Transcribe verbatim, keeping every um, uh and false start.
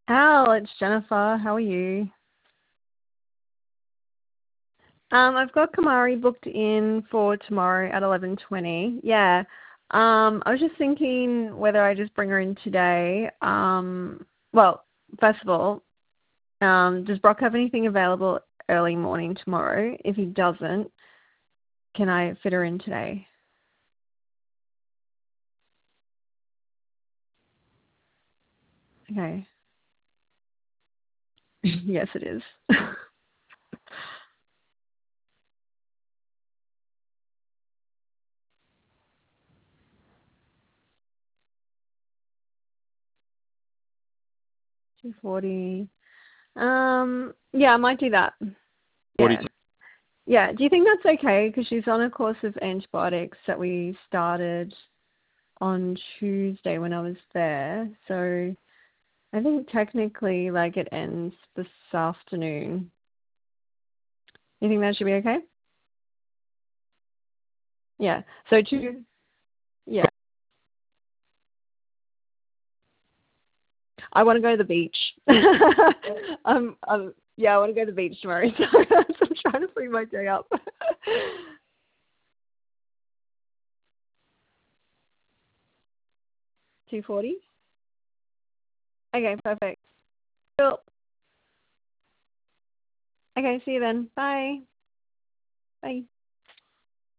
Al, it's Jennifer. How are you? Um, I've got Kamari booked in for tomorrow at eleven twenty. Yeah. Um, I was just thinking whether I just bring her in today. Um, well, first of all, um, does Brock have anything available early morning tomorrow? If he doesn't, can I fit her in today? Okay. Yes, it is. two forty. Um, yeah, I might do that. Yeah. forty-two. Yeah. Do you think that's okay? Because she's on a course of antibiotics that we started on Tuesday when I was there. So I think technically, like, it ends this afternoon. You think that should be okay? Yeah. So two. Yeah. I want to go to the beach. um, um, yeah, I want to go to the beach tomorrow. So I'm trying to free my day up. two forty. Okay, perfect. Cool. Okay, see you then. Bye. Bye.